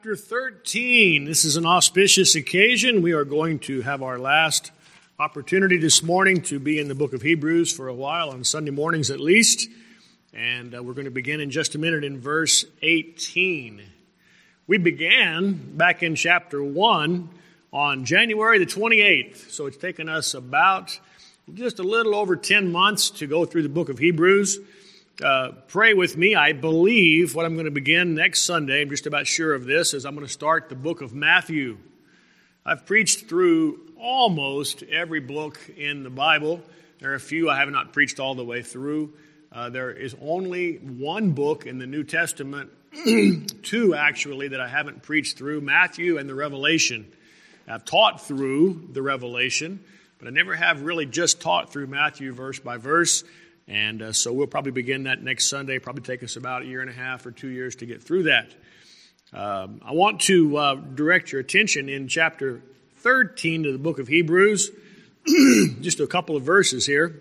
Chapter 13. This is an auspicious occasion. We are going to have our last opportunity this morning to be in the book of Hebrews for a while, on Sunday mornings at least. And we're going to begin in just a minute in verse 18. We began back in chapter 1 on January the 28th. So it's taken us about just a little over 10 months to go through the book of Hebrews. Pray with me. I believe what I'm going to begin next Sunday, I'm just about sure of this, is I'm going to start the book of Matthew. I've preached through almost every book in the Bible. There are a few I have not preached all the way through. There is only one book in the New Testament, two actually, that I haven't preached through, Matthew and the Revelation. I've taught through the Revelation, but I never have really just taught through Matthew verse by verse. And so we'll probably begin that next Sunday. Probably take us about a year and a half or 2 years to get through that. I want to direct your attention in chapter 13 to the book of Hebrews. Just a couple of verses here.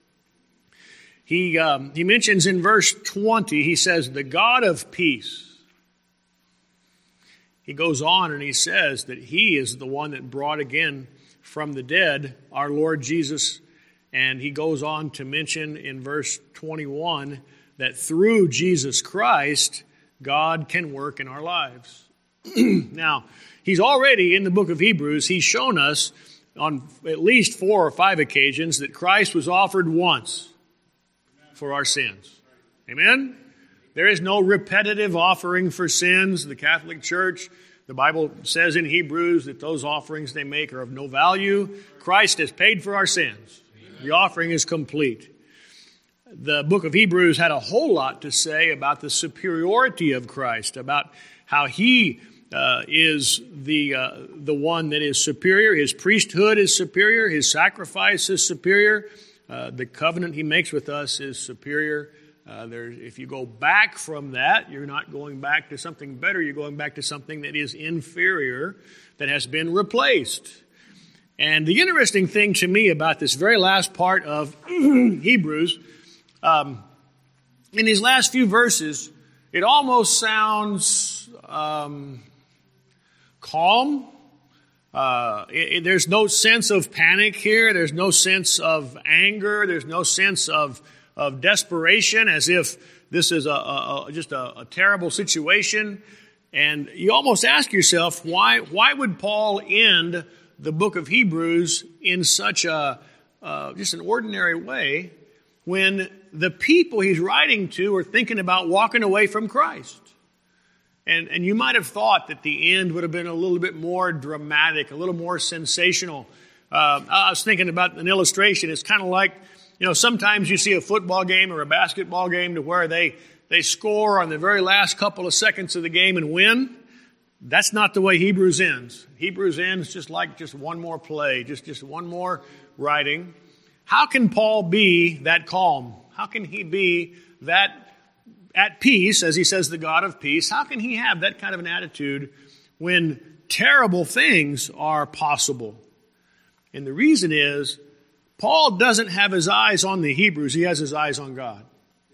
He mentions in verse 20, he says, the God of peace. He goes on and he says that he is the one that brought again from the dead our Lord Jesus. And he goes on to mention in verse 21 that through Jesus Christ, God can work in our lives. Now, he's already in the book of Hebrews, he's shown us on at least 4 or 5 occasions that Christ was offered once for our sins. Amen? There is no repetitive offering for sins. The Catholic Church, the Bible says in Hebrews that those offerings they make are of no value. Christ has paid for our sins. The offering is complete. The book of Hebrews had a whole lot to say about the superiority of Christ, about how he is the one that is superior. His priesthood is superior. His sacrifice is superior. The covenant he makes with us is superior. If you go back from that, you're not going back to something better. You're going back to something that is inferior, that has been replaced. And the interesting thing to me about this very last part of Hebrews, in these last few verses, it almost sounds calm. There's no sense of panic here. There's no sense of anger. There's no sense of desperation, as if this is just a terrible situation. And you almost ask yourself, why would Paul end the book of Hebrews in such just an ordinary way when the people he's writing to are thinking about walking away from Christ? And you might have thought that the end would have been a little bit more dramatic, a little more sensational. I was thinking about an illustration. It's kind of like, sometimes you see a football game or a basketball game to where they score on the very last couple of seconds of the game and win. That's not the way Hebrews ends. Hebrews ends just like one more play, just one more writing. How can Paul be that calm? How can he be that at peace, as he says, the God of peace? How can he have that kind of an attitude when terrible things are possible? And the reason is, Paul doesn't have his eyes on the Hebrews. He has his eyes on God.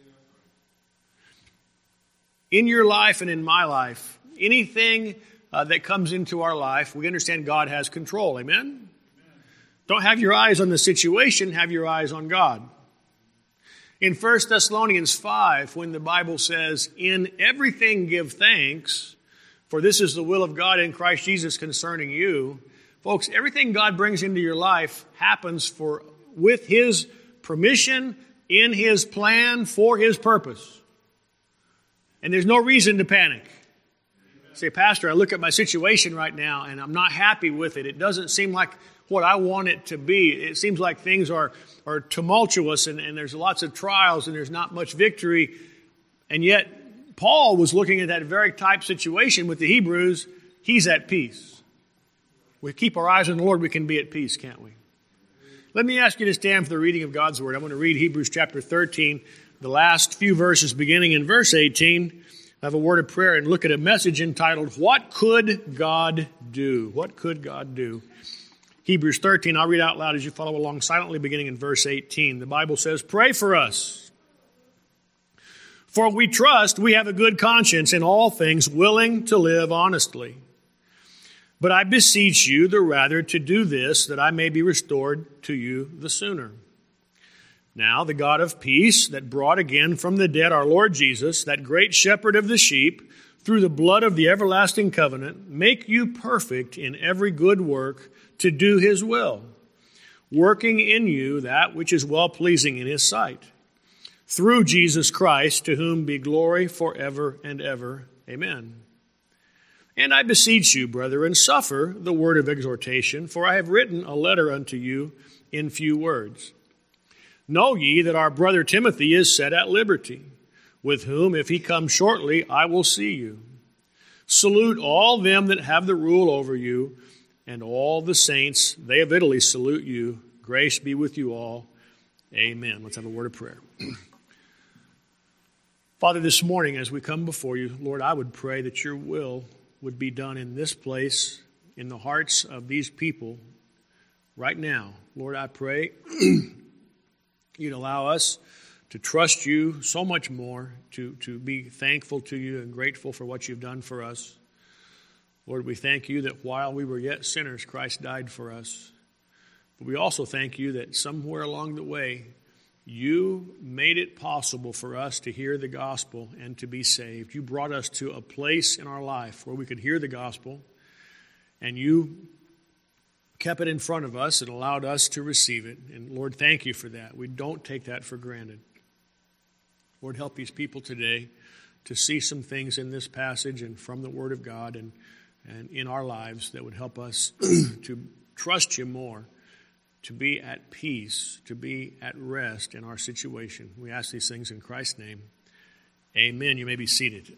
In your life and in my life, anything that comes into our life, we understand God has control. Amen? Don't have your eyes on the situation, have your eyes on God. In 1 Thessalonians 5, when the Bible says, in everything give thanks, for this is the will of God in Christ Jesus concerning you. Folks, everything God brings into your life happens with His permission, in His plan, for His purpose. And there's no reason to panic. Say, Pastor, I look at my situation right now and I'm not happy with it. It doesn't seem like what I want it to be. It seems like things are tumultuous and there's lots of trials and there's not much victory. And yet, Paul was looking at that very type situation with the Hebrews. He's at peace. We keep our eyes on the Lord, we can be at peace, can't we? Let me ask you to stand for the reading of God's Word. I'm going to read Hebrews chapter 13, the last few verses beginning in verse 18. I have a word of prayer and look at a message entitled, What Could God Do? What could God do? Hebrews 13, I'll read out loud as you follow along silently beginning in verse 18. The Bible says, Pray for us. For we trust we have a good conscience in all things, willing to live honestly. But I beseech you the rather to do this, that I may be restored to you the sooner. Now the God of peace, that brought again from the dead our Lord Jesus, that great shepherd of the sheep, through the blood of the everlasting covenant, make you perfect in every good work to do his will, working in you that which is well-pleasing in his sight. Through Jesus Christ, to whom be glory forever and ever. Amen. And I beseech you, brethren, suffer the word of exhortation, for I have written a letter unto you in few words. Know ye that our brother Timothy is set at liberty, with whom, if he come shortly, I will see you. Salute all them that have the rule over you, and all the saints, they of Italy, salute you. Grace be with you all. Amen. Let's have a word of prayer. Father, this morning as we come before you, Lord, I would pray that your will would be done in this place, in the hearts of these people right now. Lord, I pray you'd allow us to trust you so much more, to be thankful to you and grateful for what you've done for us. Lord, we thank you that while we were yet sinners, Christ died for us. But we also thank you that somewhere along the way, you made it possible for us to hear the gospel and to be saved. You brought us to a place in our life where we could hear the gospel, and you kept it in front of us and allowed us to receive it. And Lord, thank you for that. We don't take that for granted. Lord, help these people today to see some things in this passage and from the Word of God and in our lives that would help us to trust you more, to be at peace, to be at rest in our situation. We ask these things in Christ's name. Amen. You may be seated.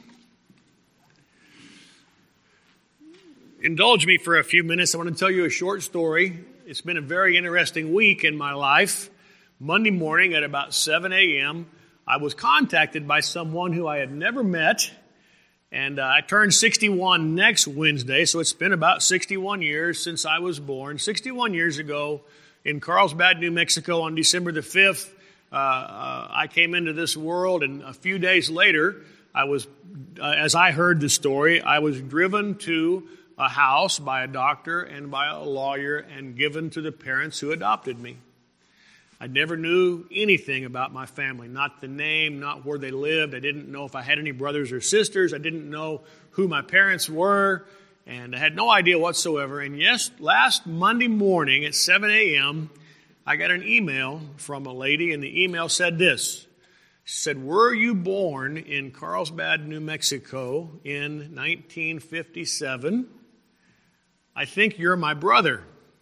Indulge me for a few minutes. I want to tell you a short story. It's been a very interesting week in my life. Monday morning at about 7 a.m., I was contacted by someone who I had never met, and I turned 61 next Wednesday, so it's been about 61 years since I was born. 61 years ago in Carlsbad, New Mexico, on December the 5th, I came into this world, and a few days later, as I heard the story, I was driven to a house by a doctor and by a lawyer and given to the parents who adopted me. I never knew anything about my family, not the name, not where they lived. I didn't know if I had any brothers or sisters. I didn't know who my parents were, and I had no idea whatsoever. And yes, last Monday morning at 7 a.m., I got an email from a lady, and the email said this. She said, "Were you born in Carlsbad, New Mexico in 1957? I think you're my brother."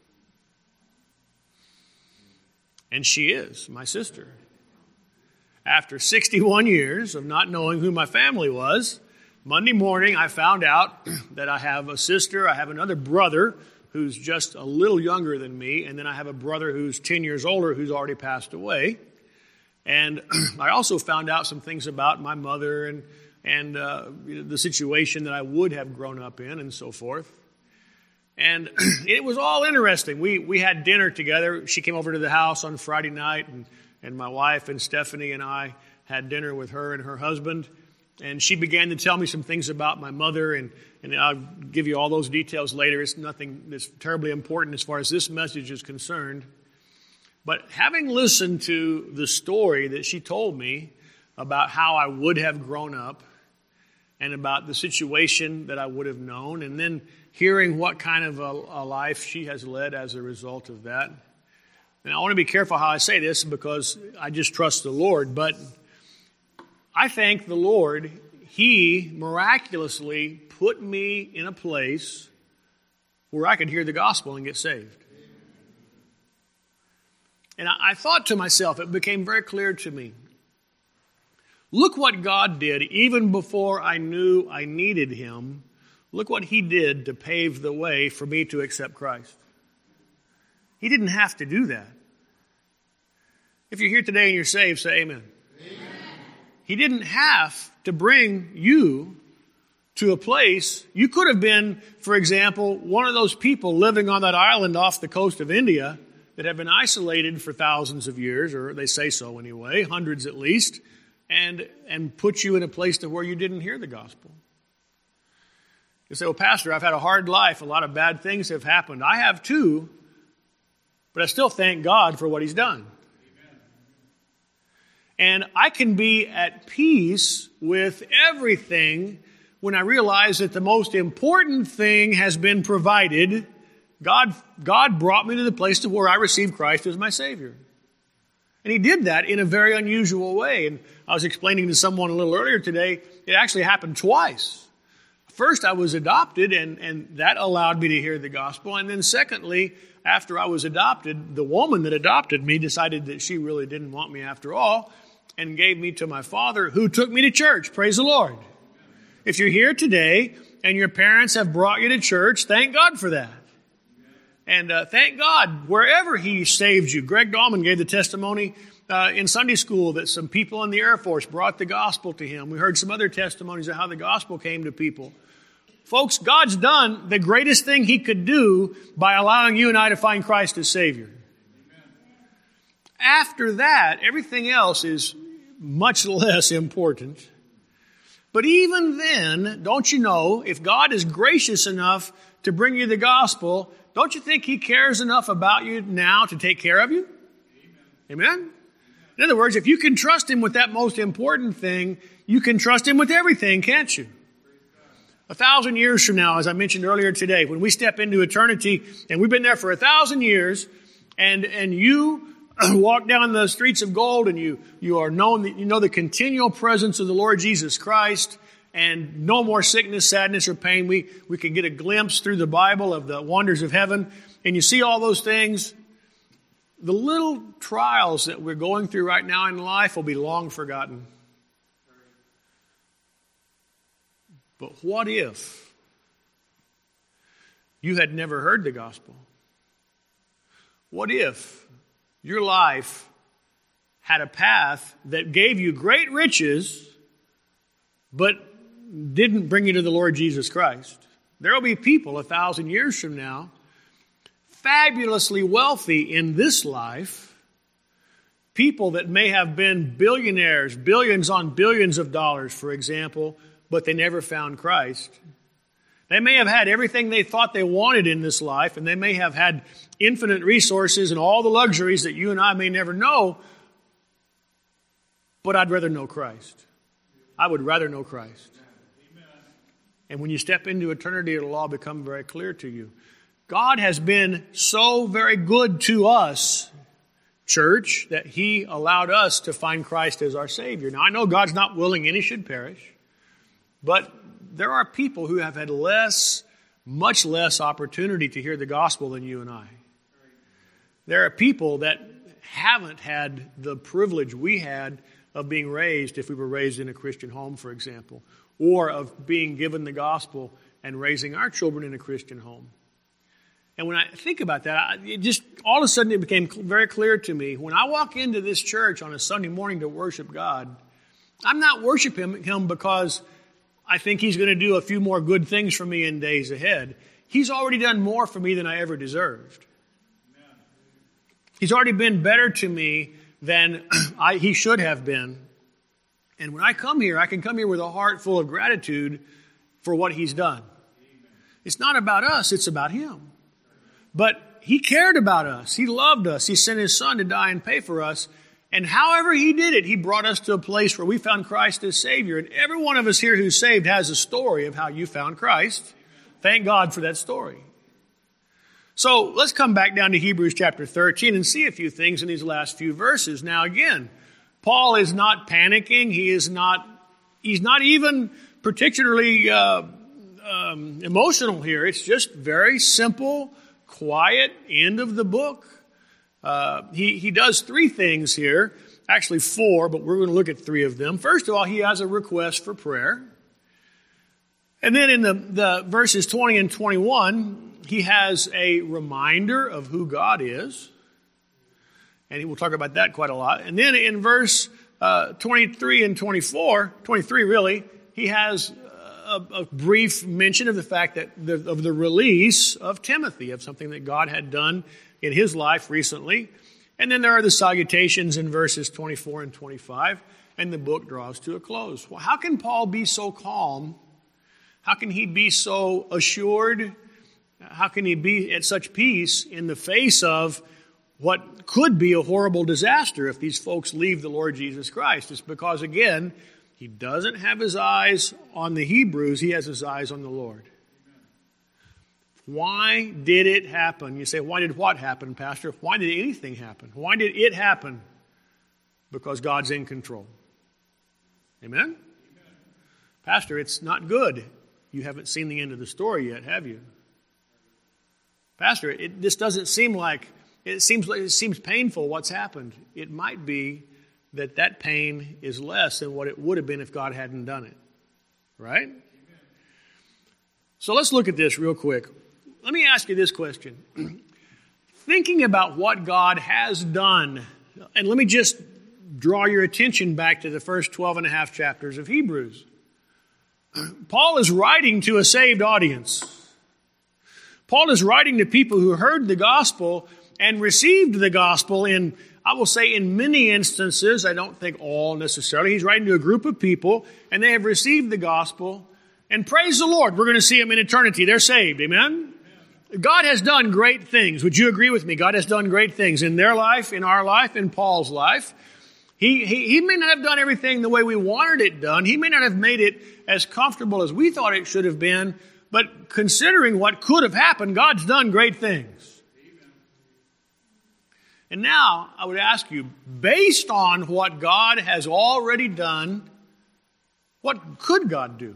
And she is my sister. After 61 years of not knowing who my family was, Monday morning I found out that I have a sister, I have another brother who's just a little younger than me, and then I have a brother who's 10 years older who's already passed away. And I also found out some things about my mother and the situation that I would have grown up in and so forth. And it was all interesting. We had dinner together. She came over to the house on Friday night, and my wife and Stephanie and I had dinner with her and her husband. And she began to tell me some things about my mother, and I'll give you all those details later. It's nothing that's terribly important as far as this message is concerned. But having listened to the story that she told me about how I would have grown up and about the situation that I would have known, and then hearing what kind of a life she has led as a result of that. And I want to be careful how I say this because I just trust the Lord, but I thank the Lord. He miraculously put me in a place where I could hear the gospel and get saved. And I thought to myself, it became very clear to me, look what God did even before I knew I needed Him. Look what He did to pave the way for me to accept Christ. He didn't have to do that. If you're here today and you're saved, say amen. Amen. He didn't have to bring you to a place. You could have been, for example, one of those people living on that island off the coast of India that have been isolated for thousands of years, or they say so anyway, hundreds at least. and put you in a place to where you didn't hear the gospel. You say, well, Pastor, I've had a hard life. A lot of bad things have happened. I have too, but I still thank God for what He's done. Amen. And I can be at peace with everything when I realize that the most important thing has been provided. God brought me to the place to where I received Christ as my Savior. And He did that in a very unusual way. And I was explaining to someone a little earlier today, it actually happened twice. First, I was adopted, and that allowed me to hear the gospel. And then secondly, after I was adopted, the woman that adopted me decided that she really didn't want me after all and gave me to my father, who took me to church. Praise the Lord. If you're here today and your parents have brought you to church, thank God for that. And thank God wherever He saved you. Greg Dahlman gave the testimony in Sunday school that some people in the Air Force brought the gospel to him. We heard some other testimonies of how the gospel came to people. Folks, God's done the greatest thing He could do by allowing you and I to find Christ as Savior. Amen. After that, everything else is much less important. But even then, don't you know, if God is gracious enough to bring you the gospel, don't you think He cares enough about you now to take care of you? Amen? Amen? In other words, if you can trust Him with that most important thing, you can trust Him with everything, can't you? 1,000 years from now, as I mentioned earlier today, when we step into eternity, and we've been there for 1,000 years, and you walk down the streets of gold, and you are known, you know the continual presence of the Lord Jesus Christ, and no more sickness, sadness, or pain. We can get a glimpse through the Bible of the wonders of heaven, and you see all those things. The little trials that we're going through right now in life will be long forgotten. But what if you had never heard the gospel? What if your life had a path that gave you great riches, but didn't bring you to the Lord Jesus Christ? There will be people 1,000 years from now, fabulously wealthy in this life, people that may have been billionaires, billions on billions of dollars, for example, but they never found Christ. They may have had everything they thought they wanted in this life, and they may have had infinite resources and all the luxuries that you and I may never know, but I'd rather know Christ. I would rather know Christ. And when you step into eternity, it'll all become very clear to you. God has been so very good to us, church, that He allowed us to find Christ as our Savior. Now, I know God's not willing any should perish, but there are people who have had much less opportunity to hear the gospel than you and I. There are people that haven't had the privilege we had of being raised, if we were raised in a Christian home, for example, or of being given the gospel and raising our children in a Christian home. And when I think about that, it just all of a sudden it became very clear to me. When I walk into this church on a Sunday morning to worship God, I'm not worshiping Him because I think He's going to do a few more good things for me in days ahead. He's already done more for me than I ever deserved. Amen. He's already been better to me than He should have been. And when I come here, I can come here with a heart full of gratitude for what He's done. Amen. It's not about us, it's about Him. But He cared about us. He loved us. He sent His Son to die and pay for us. And however He did it, He brought us to a place where we found Christ as Savior. And every one of us here who's saved has a story of how you found Christ. Thank God for that story. So let's come back down to Hebrews chapter 13 and see a few things in these last few verses. Now again, Paul is not panicking. He's not even particularly emotional here. It's just very simple, quiet, end of the book. He does three things here, actually four, but we're going to look at three of them. First of all, he has a request for prayer. And then in the verses 20 and 21, he has a reminder of who God is. And we'll talk about that quite a lot. And then in verse 23 and 23 really, he has a brief mention of the fact that of the release of Timothy, of something that God had done in his life recently. And then there are the salutations in verses 24 and 25. and the book draws to a close. Well, how can Paul be so calm? How can he be so assured? How can he be at such peace in the face of what could be a horrible disaster if these folks leave the Lord Jesus Christ? It's because, again, he doesn't have his eyes on the Hebrews. He has his eyes on the Lord. Why did it happen? You say, why did what happen, Pastor? Why did anything happen? Why did it happen? Because God's in control. Amen? Pastor, it's not good. You haven't seen the end of the story yet, have you? Pastor, this doesn't seem like it seems painful what's happened. It might be that pain is less than what it would have been if God hadn't done it. Right? So let's look at this real quick. Let me ask you this question. Thinking about what God has done, and let me just draw your attention back to the first 12 and a half chapters of Hebrews. Paul is writing to a saved audience. Paul is writing to people who heard the gospel and received the gospel in, I will say, in many instances. I don't think all necessarily. He's writing to a group of people, and they have received the gospel. And praise the Lord, we're going to see them in eternity. They're saved. Amen? God has done great things. Would you agree with me? God has done great things in their life, in our life, in Paul's life. He may not have done everything the way we wanted it done. He may not have made it as comfortable as we thought it should have been. But considering what could have happened, God's done great things. And now I would ask you, based on what God has already done, what could God do?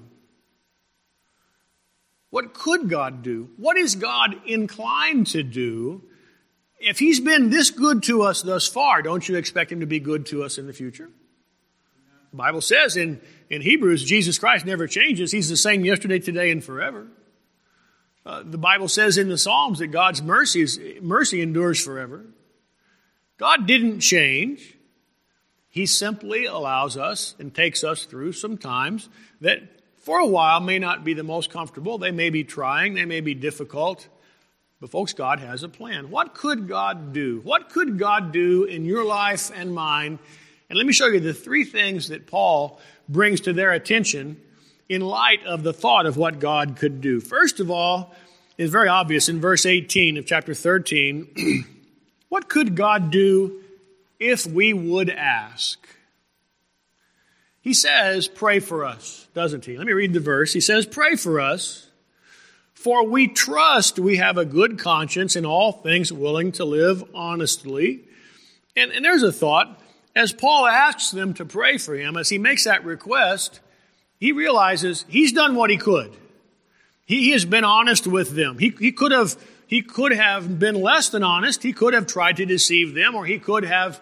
What could God do? What is God inclined to do? If He's been this good to us thus far, don't you expect Him to be good to us in the future? The Bible says in Hebrews, Jesus Christ never changes. He's the same yesterday, today, and forever. The Bible says in the Psalms that God's mercy endures forever. God didn't change. He simply allows us and takes us through some times that for a while may not be the most comfortable. They may be trying. They may be difficult. But folks, God has a plan. What could God do? What could God do in your life and mine? And let me show you the three things that Paul brings to their attention in light of the thought of what God could do. First of all, it's very obvious in verse 18 of chapter 13. What could God do if we would ask? He says, pray for us, doesn't he? Let me read the verse. He says, pray for us, for we trust we have a good conscience in all things, willing to live honestly. And there's a thought. As Paul asks them to pray for him, as he makes that request, he realizes he's done what he could. He has been honest with them. He could have been less than honest. He could have tried to deceive them, or he could have,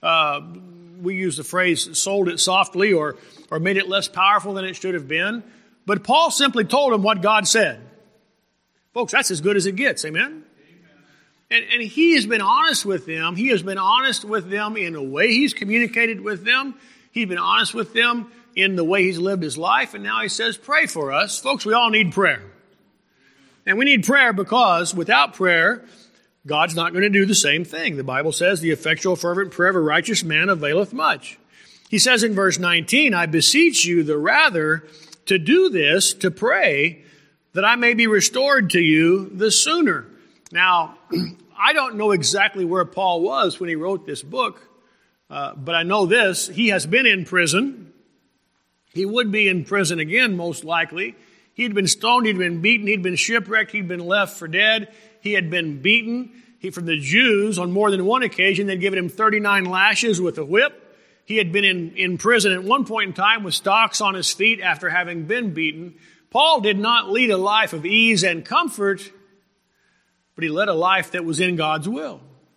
we use the phrase, sold it softly or made it less powerful than it should have been. But Paul simply told them what God said. Folks, that's as good as it gets. Amen? And he has been honest with them. He has been honest with them in the way he's communicated with them. He's been honest with them in the way he's lived his life. And now he says, pray for us. Folks, we all need prayer. And we need prayer because without prayer, God's not going to do the same thing. The Bible says, the effectual fervent prayer of a righteous man availeth much. He says in verse 19, I beseech you the rather to do this, to pray, that I may be restored to you the sooner. Now, I don't know exactly where Paul was when he wrote this book, but I know this. He has been in prison. He would be in prison again, most likely. He'd been stoned, he'd been beaten, he'd been shipwrecked, he'd been left for dead. He had been beaten. From the Jews, on more than one occasion, they'd given him 39 lashes with a whip. He had been in prison at one point in time with stocks on his feet after having been beaten. Paul did not lead a life of ease and comfort, but he led a life that was in God's will.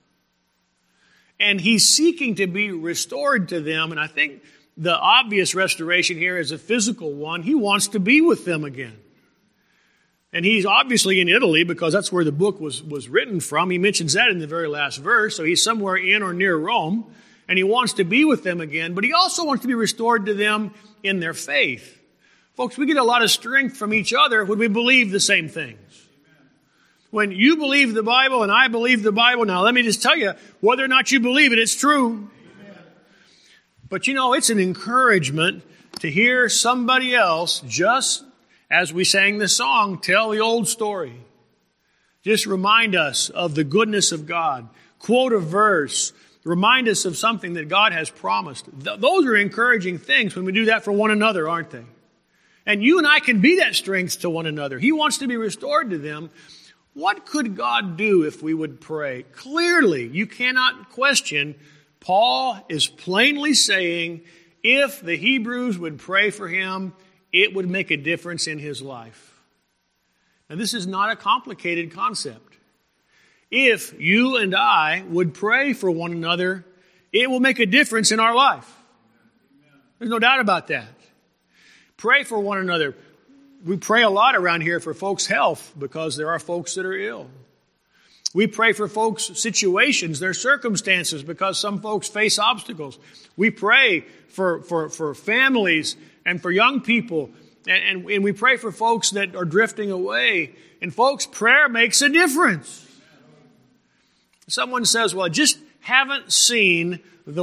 And he's seeking to be restored to them. And I think the obvious restoration here is a physical one. He wants to be with them again. And he's obviously in Italy because that's where the book was written from. He mentions that in the very last verse. So he's somewhere in or near Rome. And he wants to be with them again. But he also wants to be restored to them in their faith. Folks, we get a lot of strength from each other when we believe the same things. When you believe the Bible and I believe the Bible, now let me just tell you, whether or not you believe it, it's true. But it's an encouragement to hear somebody else, just as we sang the song, tell the old story. Just remind us of the goodness of God. Quote a verse. Remind us of something that God has promised. Those are encouraging things when we do that for one another, aren't they? And you and I can be that strength to one another. He wants to be restored to them. What could God do if we would pray? Clearly, you cannot question, Paul is plainly saying, if the Hebrews would pray for him, it would make a difference in his life. Now, this is not a complicated concept. If you and I would pray for one another, it will make a difference in our life. There's no doubt about that. Pray for one another. We pray a lot around here for folks' health because there are folks that are ill. We pray for folks' situations, their circumstances, because some folks face obstacles. We pray for families and for young people. And we pray for folks that are drifting away. And folks, prayer makes a difference. Someone says, well, I just haven't seen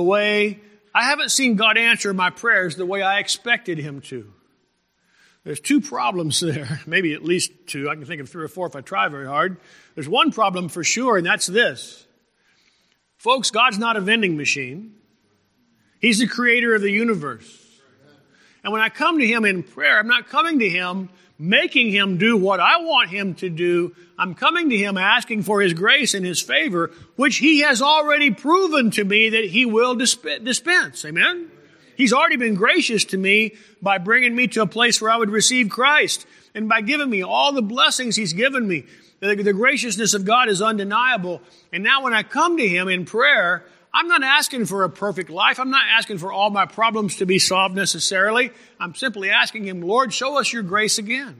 God answer my prayers the way I expected him to. There's two problems there, maybe at least two. I can think of three or four if I try very hard. There's one problem for sure, and that's this. Folks, God's not a vending machine. He's the creator of the universe. And when I come to him in prayer, I'm not coming to him making him do what I want him to do. I'm coming to him asking for his grace and his favor, which he has already proven to me that he will dispense. Amen? He's already been gracious to me by bringing me to a place where I would receive Christ and by giving me all the blessings he's given me. The graciousness of God is undeniable. And now when I come to him in prayer, I'm not asking for a perfect life. I'm not asking for all my problems to be solved necessarily. I'm simply asking him, Lord, show us your grace again.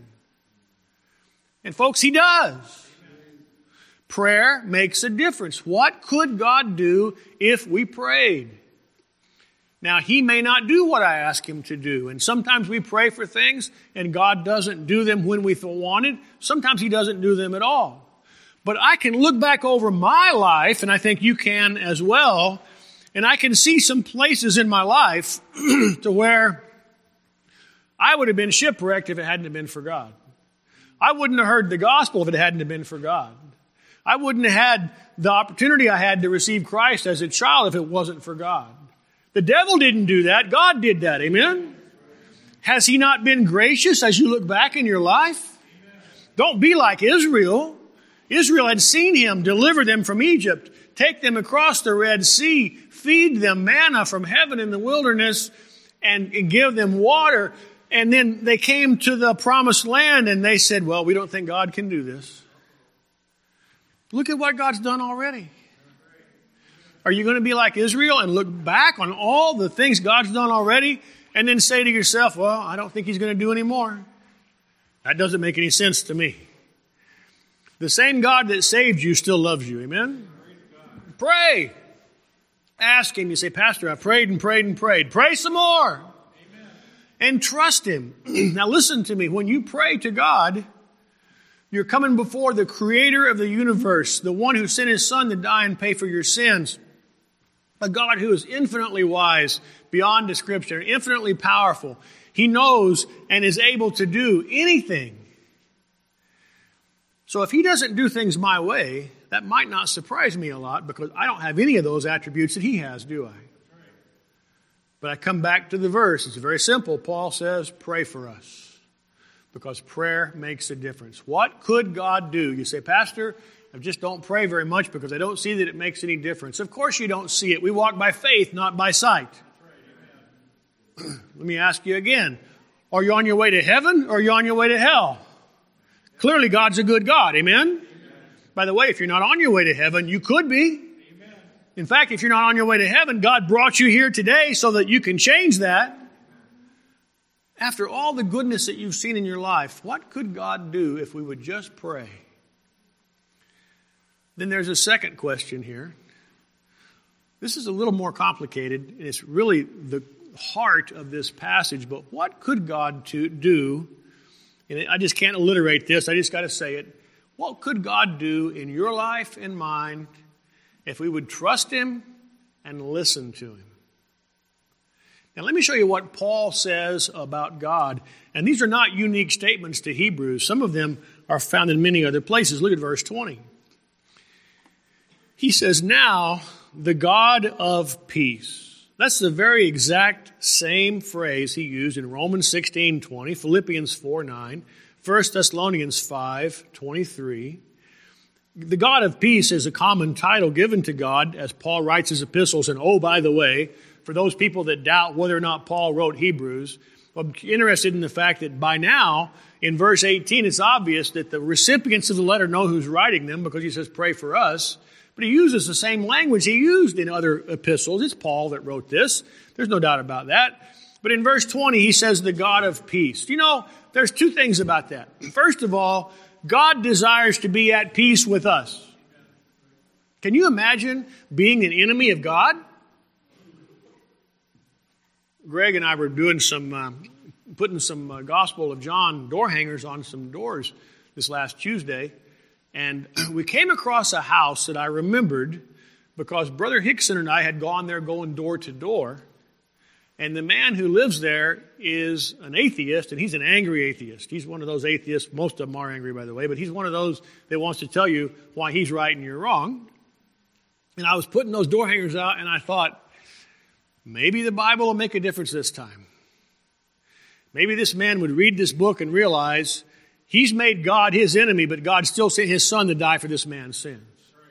And folks, he does. Prayer makes a difference. What could God do if we prayed? Now, he may not do what I ask him to do. And sometimes we pray for things and God doesn't do them when we wanted. Sometimes he doesn't do them at all. But I can look back over my life, and I think you can as well, and I can see some places in my life to where I would have been shipwrecked if it hadn't been for God. I wouldn't have heard the gospel if it hadn't been for God. I wouldn't have had the opportunity I had to receive Christ as a child if it wasn't for God. The devil didn't do that. God did that. Amen? Has he not been gracious as you look back in your life? Don't be like Israel. Israel had seen him deliver them from Egypt, take them across the Red Sea, feed them manna from heaven in the wilderness, and give them water. And then they came to the promised land and they said, well, we don't think God can do this. Look at what God's done already. Are you going to be like Israel and look back on all the things God's done already and then say to yourself, well, I don't think he's going to do any more? That doesn't make any sense to me. The same God that saved you still loves you. Amen? Pray. Ask him. You say, Pastor, I prayed and prayed and prayed. Pray some more. Amen. And trust him. Now listen to me. When you pray to God, you're coming before the creator of the universe, the one who sent his son to die and pay for your sins. A God who is infinitely wise, beyond description, infinitely powerful. He knows and is able to do anything. So if he doesn't do things my way, that might not surprise me a lot because I don't have any of those attributes that he has, do I? But I come back to the verse. It's very simple. Paul says, pray for us because prayer makes a difference. What could God do? You say, Pastor, I just don't pray very much because I don't see that it makes any difference. Of course you don't see it. We walk by faith, not by sight. Let me ask you again. Are you on your way to heaven or are you on your way to hell? Clearly, God's a good God. Amen? Amen? By the way, if you're not on your way to heaven, you could be. Amen. In fact, if you're not on your way to heaven, God brought you here today so that you can change that. After all the goodness that you've seen in your life, what could God do if we would just pray? Then there's a second question here. This is a little more complicated, and it's really the heart of this passage. But what could God do? And I just can't alliterate this. I just got to say it. What could God do in your life and mine if we would trust him and listen to him? And let me show you what Paul says about God. And these are not unique statements to Hebrews. Some of them are found in many other places. Look at verse 20. He says, now the God of peace. That's the very exact same phrase he used in Romans 16:20, Philippians 4:9, 1 Thessalonians 5:23. The God of peace is a common title given to God as Paul writes his epistles. And oh, by the way, for those people that doubt whether or not Paul wrote Hebrews, I'm interested in the fact that by now, in verse 18, it's obvious that the recipients of the letter know who's writing them because he says, pray for us. But he uses the same language he used in other epistles. It's Paul that wrote this. There's no doubt about that. But in verse 20, he says, the God of peace. You know, there's two things about that. First of all, God desires to be at peace with us. Can you imagine being an enemy of God? Greg and I were doing putting some Gospel of John door hangers on some doors this last Tuesday. And we came across a house that I remembered because Brother Hickson and I had gone there going door to door. And the man who lives there is an atheist, and he's an angry atheist. He's one of those atheists. Most of them are angry, by the way, but he's one of those that wants to tell you why he's right and you're wrong. And I was putting those door hangers out, and I thought, maybe the Bible will make a difference this time. Maybe this man would read this book and realize he's made God his enemy, but God still sent his son to die for this man's sins.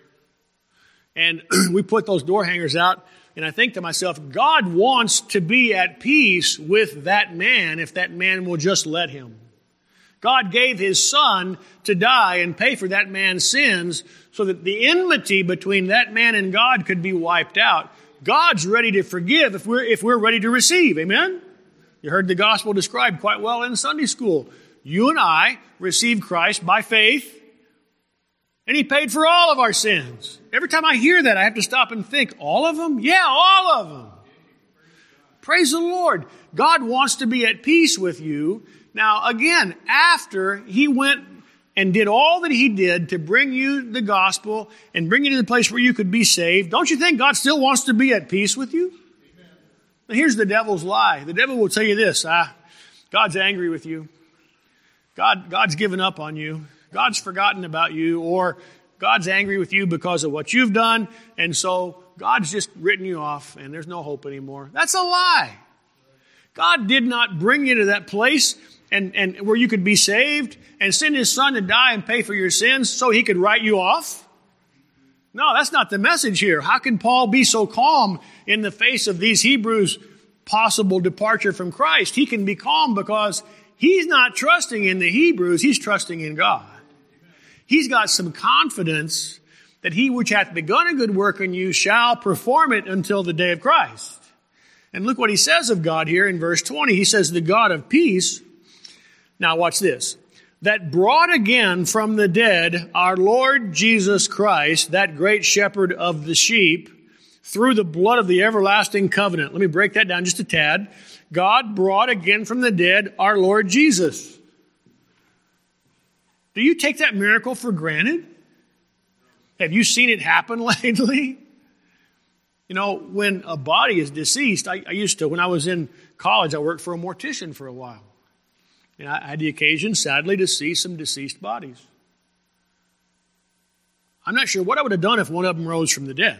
And we put those door hangers out, and I think to myself, God wants to be at peace with that man if that man will just let him. God gave his son to die and pay for that man's sins so that the enmity between that man and God could be wiped out. God's ready to forgive if we're ready to receive. Amen? You heard the gospel described quite well in Sunday school. You and I received Christ by faith, and he paid for all of our sins. Every time I hear that, I have to stop and think, all of them? Yeah, all of them. Praise the Lord. God wants to be at peace with you. Now, again, after he went and did all that he did to bring you the gospel and bring you to the place where you could be saved, don't you think God still wants to be at peace with you? Amen. Now, here's the devil's lie. The devil will tell you this, God's angry with you. God's given up on you. God's forgotten about you, or God's angry with you because of what you've done, and so God's just written you off and there's no hope anymore. That's a lie. God did not bring you to that place and where you could be saved and send his son to die and pay for your sins so he could write you off. No, that's not the message here. How can Paul be so calm in the face of these Hebrews' possible departure from Christ? He can be calm because he's not trusting in the Hebrews, he's trusting in God. He's got some confidence that he which hath begun a good work in you shall perform it until the day of Christ. And look what he says of God here in verse 20. He says, the God of peace. Now watch this. That brought again from the dead our Lord Jesus Christ, that great shepherd of the sheep, through the blood of the everlasting covenant. Let me break that down just a tad. God brought again from the dead our Lord Jesus. Do you take that miracle for granted? Have you seen it happen lately? You know, when a body is deceased, I used to, when I was in college, I worked for a mortician for a while. And I had the occasion, sadly, to see some deceased bodies. I'm not sure what I would have done if one of them rose from the dead.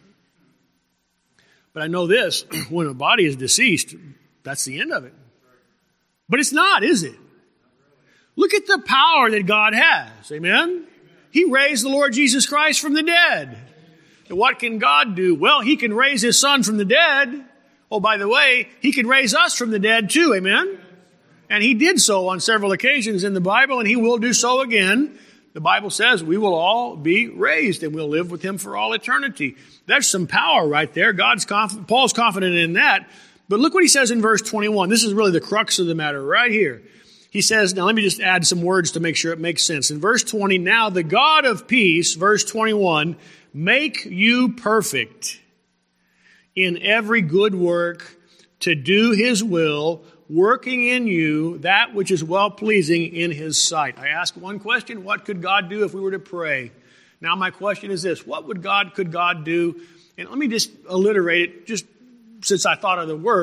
But I know this, when a body is deceased, that's the end of it. But it's not, is it? Look at the power that God has. Amen? He raised the Lord Jesus Christ from the dead. And what can God do? Well, he can raise his son from the dead. Oh, by the way, he can raise us from the dead too. Amen? And he did so on several occasions in the Bible, and he will do so again. The Bible says we will all be raised and we'll live with him for all eternity. There's some power right there. Paul's confident in that. But look what he says in verse 21. This is really the crux of the matter right here. He says, now let me just add some words to make sure it makes sense. In verse 20, now the God of peace, verse 21, make you perfect in every good work to do his will, working in you that which is well-pleasing in his sight. I ask one question, what could God do if we were to pray? Now my question is this, could God do? And let me just alliterate it, just since I thought of the word.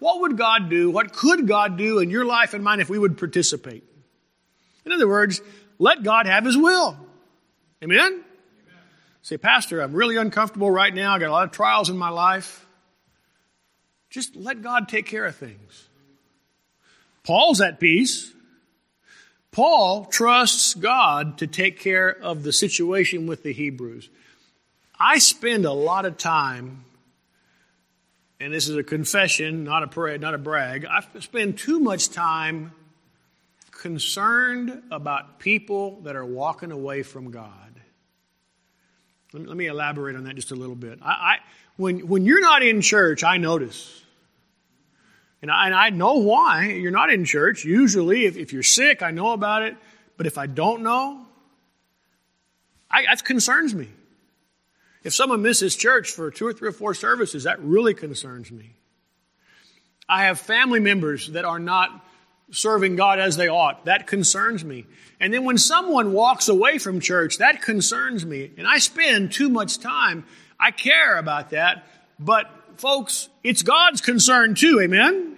what would God do? What could God do in your life and mine if we would participate? In other words, let God have his will. Amen? Say, Pastor, I'm really uncomfortable right now. I got a lot of trials in my life. Just let God take care of things. Paul's at peace. Paul trusts God to take care of the situation with the Hebrews. I spend a lot of time, and this is a confession, not a brag. I spend too much time concerned about people that are walking away from God. Let me elaborate on that just a little bit. When you're not in church, I notice. And I know why you're not in church. Usually, if you're sick, I know about it. But if I don't know, that concerns me. If someone misses church for 2 or 3 or 4 services, that really concerns me. I have family members that are not serving God as they ought. That concerns me. And then when someone walks away from church, that concerns me. And I spend too much time. I care about that. But folks, it's God's concern too. Amen?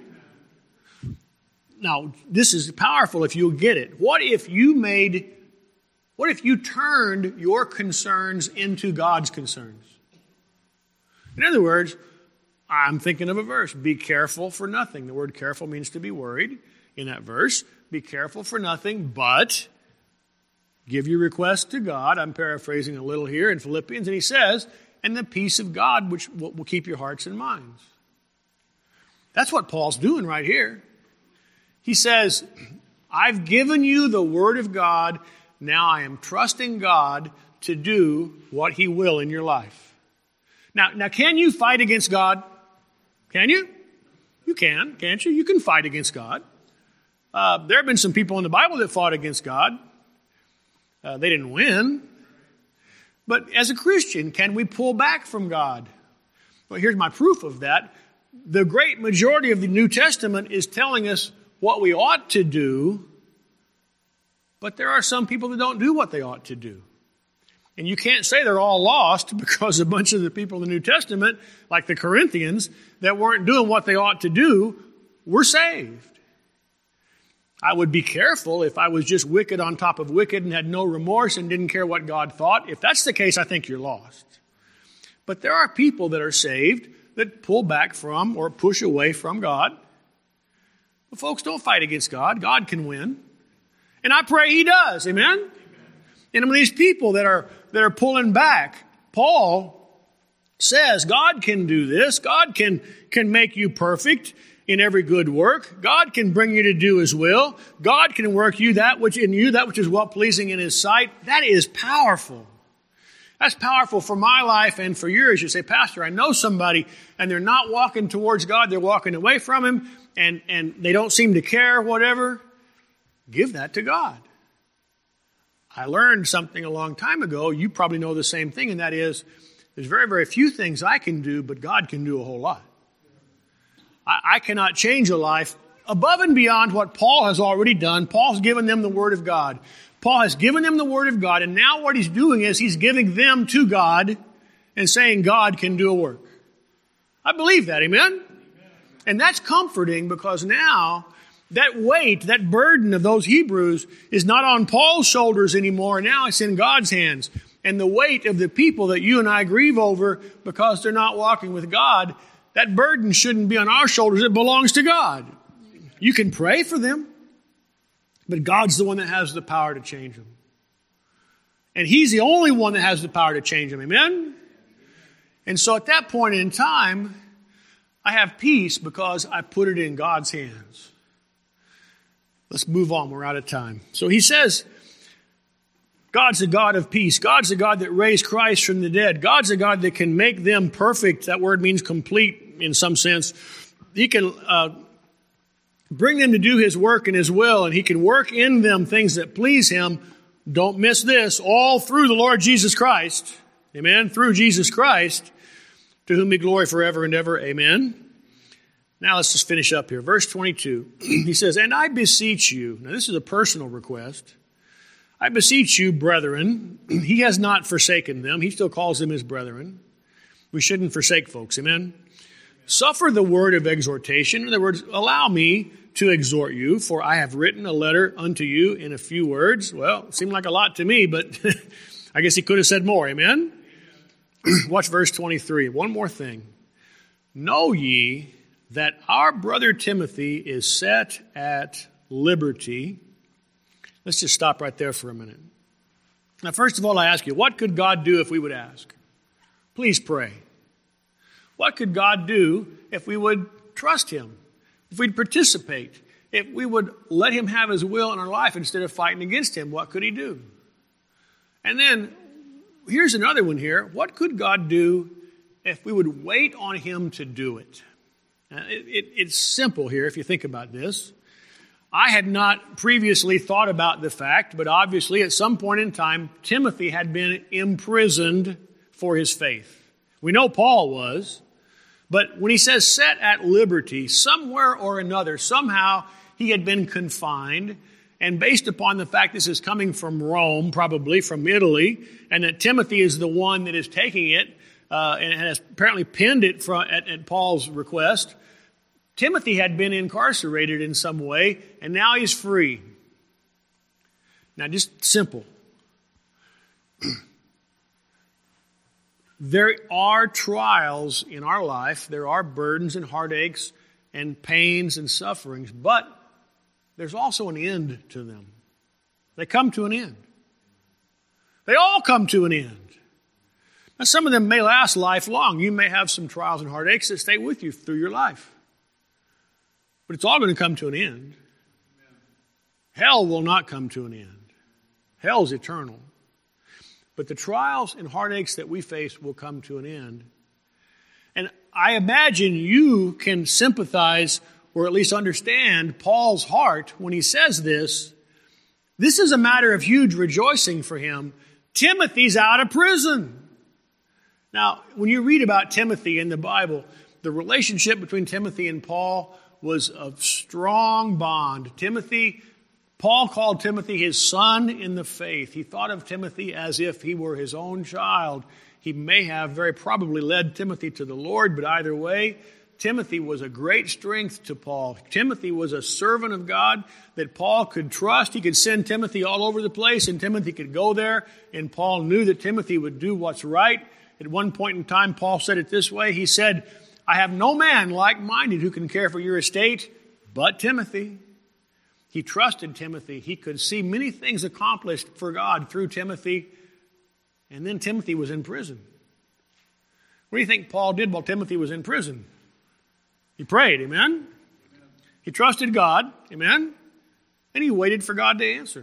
Now, this is powerful if you'll get it. What if you turned your concerns into God's concerns? In other words, I'm thinking of a verse. Be careful for nothing. The word careful means to be worried. In that verse, be careful for nothing, but give your request to God. I'm paraphrasing a little here in Philippians. And he says, and the peace of God, which will keep your hearts and minds. That's what Paul's doing right here. He says, I've given you the word of God. Now I am trusting God to do what he will in your life. Now, can you fight against God? Can you? You can, can't you? You can fight against God. There have been some people in the Bible that fought against God. They didn't win. But as a Christian, can we pull back from God? Well, here's my proof of that. The great majority of the New Testament is telling us what we ought to do, but there are some people that don't do what they ought to do. And you can't say they're all lost because a bunch of the people in the New Testament, like the Corinthians, that weren't doing what they ought to do, were saved. I would be careful if I was just wicked on top of wicked and had no remorse and didn't care what God thought. If that's the case, I think you're lost. But there are people that are saved that pull back from or push away from God. But folks, don't fight against God. God can win. And I pray he does. Amen? And when these people that are pulling back, Paul says God can do this. God can make you perfect in every good work. God can bring you to do his will. God can work that which is well-pleasing in his sight. That is powerful. That's powerful for my life and for yours. You say, Pastor, I know somebody and they're not walking towards God. They're walking away from him and they don't seem to care, whatever. Give that to God. I learned something a long time ago. You probably know the same thing, and that is there's very, very few things I can do, but God can do a whole lot. I cannot change a life above and beyond what Paul has already done. Paul's given them the Word of God. Paul has given them the Word of God, and now what he's doing is he's giving them to God and saying God can do a work. I believe that, amen? And that's comforting because now that weight, that burden of those Hebrews is not on Paul's shoulders anymore. Now it's in God's hands. And the weight of the people that you and I grieve over because they're not walking with God, that burden shouldn't be on our shoulders. It belongs to God. You can pray for them, but God's the one that has the power to change them. And he's the only one that has the power to change them. Amen? And so at that point in time, I have peace because I put it in God's hands. Let's move on. We're out of time. So he says, God's a God of peace. God's a God that raised Christ from the dead. God's a God that can make them perfect. That word means complete in some sense. He can bring them to do his work and his will, and he can work in them things that please him. Don't miss this. All through the Lord Jesus Christ. Amen. Through Jesus Christ, to whom be glory forever and ever. Amen. Now let's just finish up here. Verse 22. He says, and I beseech you. Now this is a personal request. I beseech you, brethren. He has not forsaken them. He still calls them his brethren. We shouldn't forsake folks. Amen. Suffer the word of exhortation. In other words, allow me to exhort you, for I have written a letter unto you in a few words. Well, it seemed like a lot to me, but I guess he could have said more. Amen? Watch verse 23. One more thing. Know ye that our brother Timothy is set at liberty. Let's just stop right there for a minute. Now, first of all, I ask you, what could God do if we would ask? Please pray. What could God do if we would trust him? If we'd participate? If we would let him have his will in our life instead of fighting against him, what could he do? And then, here's another one here. What could God do if we would wait on him to do it? It's simple here if you think about this. I had not previously thought about the fact, but obviously at some point in time, Timothy had been imprisoned for his faith. We know Paul was, but when he says set at liberty, somewhere or another, somehow he had been confined, and based upon the fact this is coming from Rome, probably from Italy, and that Timothy is the one that is taking it, and has apparently penned it at Paul's request, Timothy had been incarcerated in some way, and now he's free. Now, just simple. There are trials in our life. There are burdens and heartaches and pains and sufferings, but there's also an end to them. They come to an end. They all come to an end. Now, some of them may last lifelong. You may have some trials and heartaches that stay with you through your life. But it's all going to come to an end. Hell will not come to an end. Hell's eternal. But the trials and heartaches that we face will come to an end. And I imagine you can sympathize or at least understand Paul's heart when he says this. This is a matter of huge rejoicing for him. Timothy's out of prison. Now, when you read about Timothy in the Bible, the relationship between Timothy and Paul was a strong bond. Paul called Timothy his son in the faith. He thought of Timothy as if he were his own child. He may have very probably led Timothy to the Lord, but either way, Timothy was a great strength to Paul. Timothy was a servant of God that Paul could trust. He could send Timothy all over the place, and Timothy could go there, and Paul knew that Timothy would do what's right. At one point in time, Paul said it this way. He said, I have no man like-minded who can care for your estate but Timothy. He trusted Timothy. He could see many things accomplished for God through Timothy. And then Timothy was in prison. What do you think Paul did while Timothy was in prison? He prayed, amen? He trusted God, amen? And he waited for God to answer.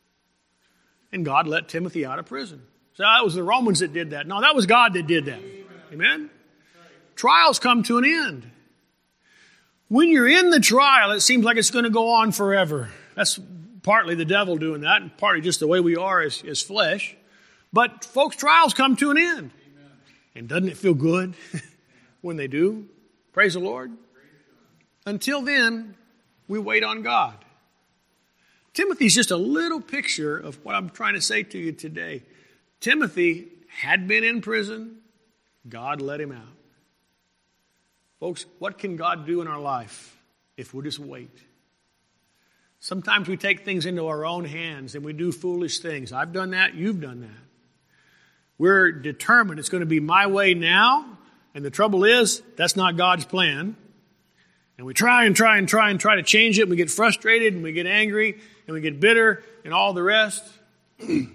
And God let Timothy out of prison. So that was the Romans that did that. No, that was God that did that. Amen? Trials come to an end. When you're in the trial, it seems like it's going to go on forever. That's partly the devil doing that, and partly just the way we are as flesh. But folks, trials come to an end. Amen. And doesn't it feel good when they do? Praise the Lord. Until then, we wait on God. Timothy's just a little picture of what I'm trying to say to you today. Timothy had been in prison. God let him out. Folks, what can God do in our life if we'll just wait? Sometimes we take things into our own hands and we do foolish things. I've done that. You've done that. We're determined it's going to be my way now. And the trouble is, that's not God's plan. And we try to change it. And we get frustrated and we get angry and we get bitter and all the rest. You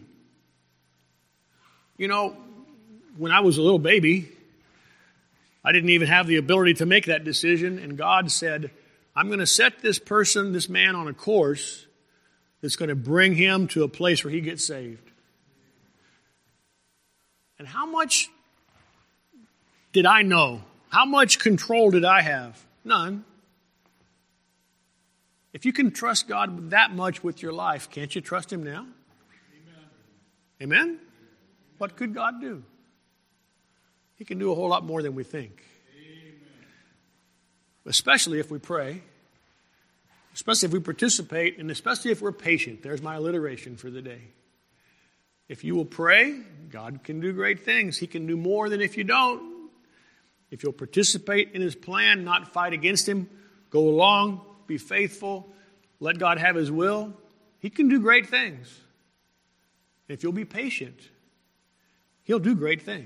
know, when I was a little baby, I didn't even have the ability to make that decision. And God said, I'm going to set this man on a course that's going to bring him to a place where he gets saved. And how much did I know? How much control did I have? None. If you can trust God that much with your life, can't you trust him now? Amen? Amen? What could God do? He can do a whole lot more than we think. Amen. Especially if we pray. Especially if we participate. And especially if we're patient. There's my alliteration for the day. If you will pray, God can do great things. He can do more than if you don't. If you'll participate in his plan, not fight against him, go along, be faithful, let God have his will, he can do great things. And if you'll be patient, he'll do great things.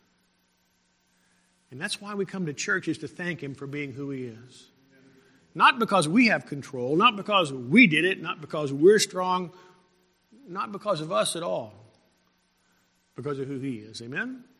And that's why we come to church, is to thank him for being who he is. Not because we have control, not because we did it, not because we're strong, not because of us at all, because of who he is. Amen?